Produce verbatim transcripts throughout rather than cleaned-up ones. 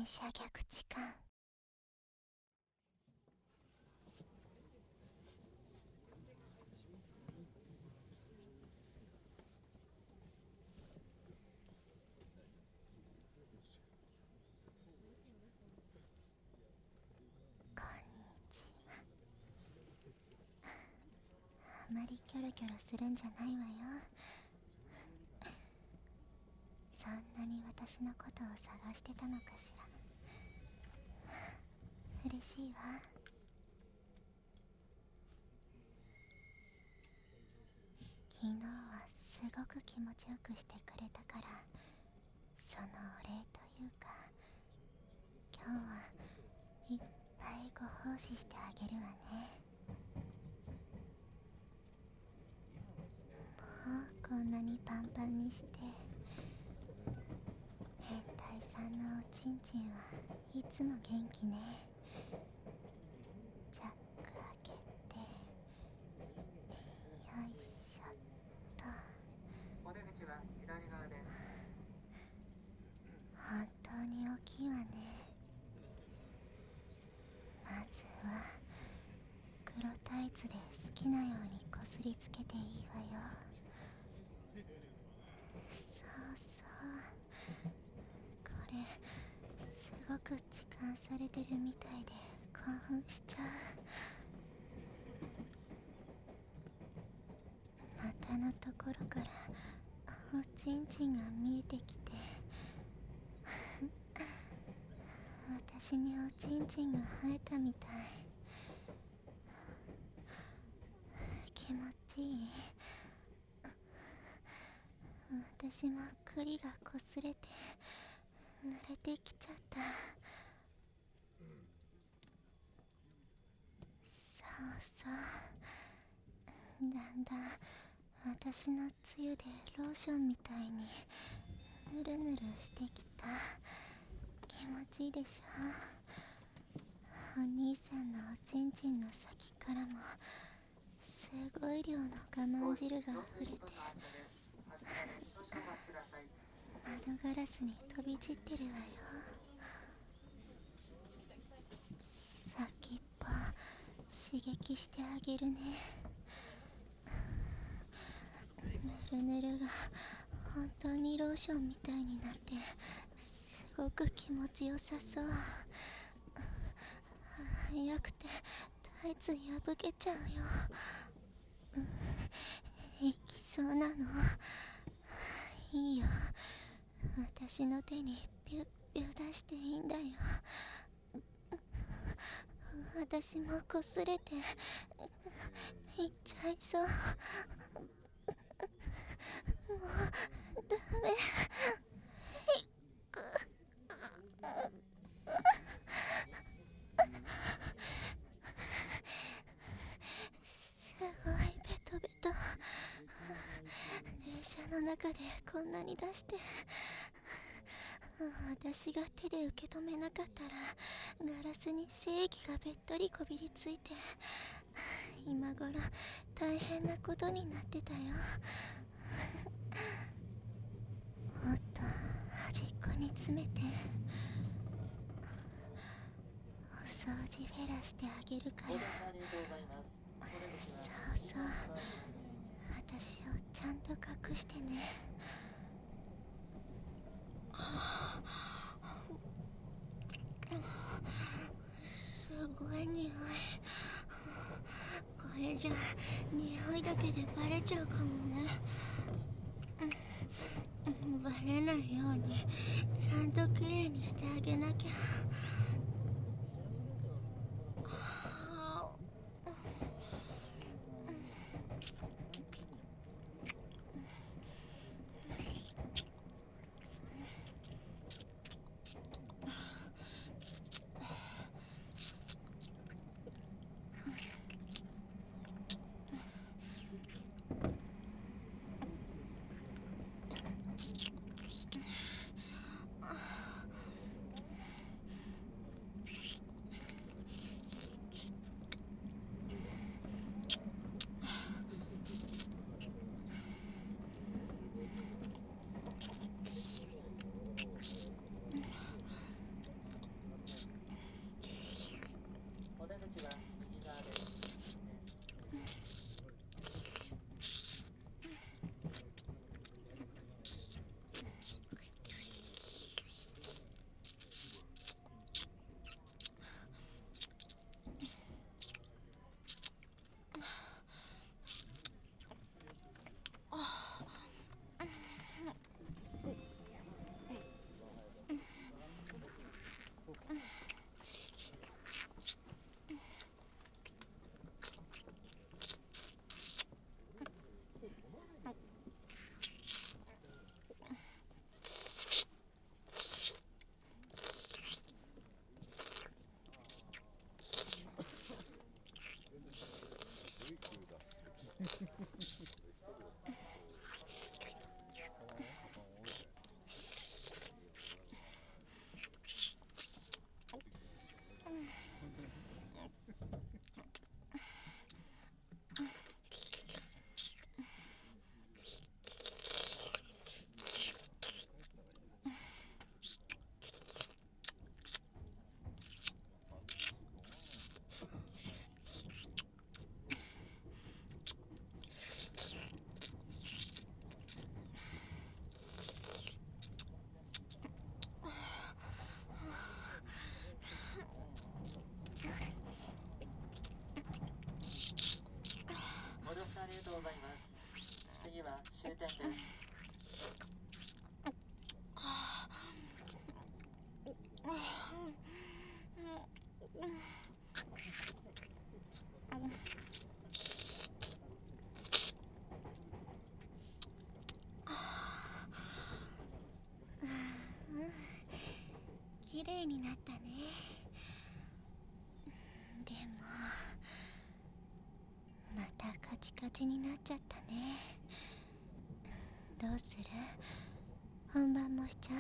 射逆痴漢。こんにちは。あまりキョロキョロするんじゃないわよ。そんなに私のことを探してたのかしら。嬉しいわ。昨日はすごく気持ちよくしてくれたから、そのお礼というか、今日はいっぱいご奉仕してあげるわね。もうこんなにパンパンにして。変態さんのおちんちんはいつも元気ね。チャック開けて、よいしょっと。 お出口は左側です。 本当に大きいわね。まずは黒タイツで好きなようにこすりつけていいわよ。そうそう、これすごく痴漢されてるみたいで興奮しちゃう。股のところからおちんちんが見えてきて私におちんちんが生えたみたい。気持ちいい。私も栗がこすれて濡れてきちゃった。そうそう、だんだん私のつゆでローションみたいにぬるぬるしてきた。気持ちいいでしょ。お兄さんのおちんちんの先からもすごい量の我慢汁が溢れて窓ガラスに飛び散ってるわよ。先っぽ刺激してあげるね。ぬるぬるが本当にローションみたいになってすごく気持ちよさそう。早くてタイツ破けちゃうよ。いきそうなの。いいよ、私の手にビュッビュ出していいんだよ。私もこすれていっちゃいそう。もうダメ。すごいベトベト。電車の中でこんなに出して私が手で受け止めなかったらガラスに精液がべっとりこびりついて今頃大変なことになってたよ。もっと端っこに詰めてお掃除フェラしてあげるから。そうそう、私をちゃんと隠してね。すごい匂い。これじゃ匂いだけでバレちゃうかもね。バレないようにちゃんときれいにしてあげなきゃ。 ご乗車ありがとうございます。次は終点です。 綺麗になったね。でもまたカチカチになっちゃったね。どうする？本番もしちゃう？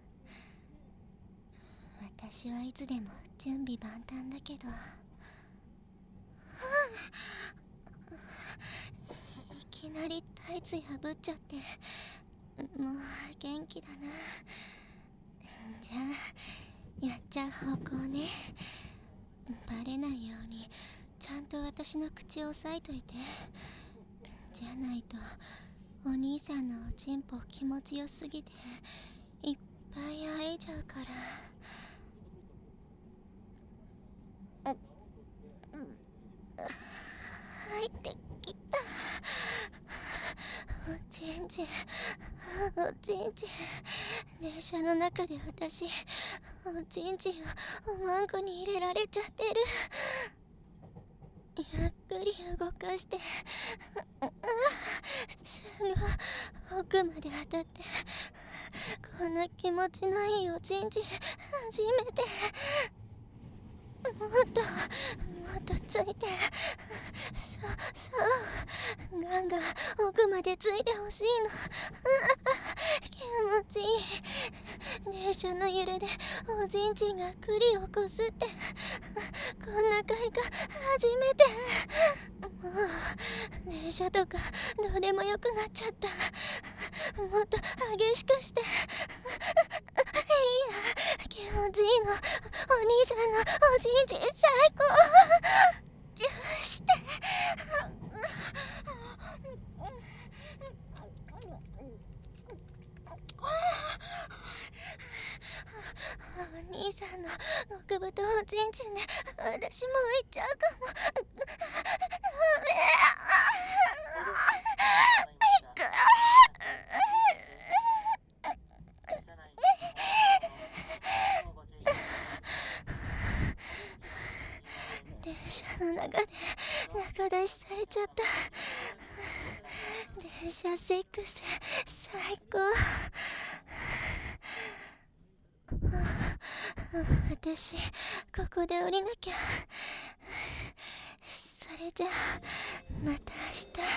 私はいつでも準備万端だけど。いきなりタイツ破っちゃって、もう元気だな。じゃあやっちゃう方向ね。バレないようにちゃんと私の口を押さえといて。じゃないとお兄さんのおちんぽ気持ちよすぎていっぱいあえちゃうから。入ってきた。おちんちん、おちんちん。電車の中で私おちんちんをおまんこに入れられちゃってる。ゆっくり動かして、すぐ奥まで当たって。こんな気持ちのいいおちんちん初めて。もっともっとついて、そうそう、ガンガン奥までついてほしいの。気持ちいい。電車の揺れでおちんちんが栗をこすって、こんな快感初めて。もう電車とかどうでもよくなっちゃった。もっと激しくして。いや、気持ちいいの。お兄さんのおちんちん最高。チューして。お兄さんの極太おちんちんで私も行っちゃうかも。ダメ。電車の中で仲出しされちゃった。電車セックス最高。私ここで降りなきゃ。それじゃあまた明日。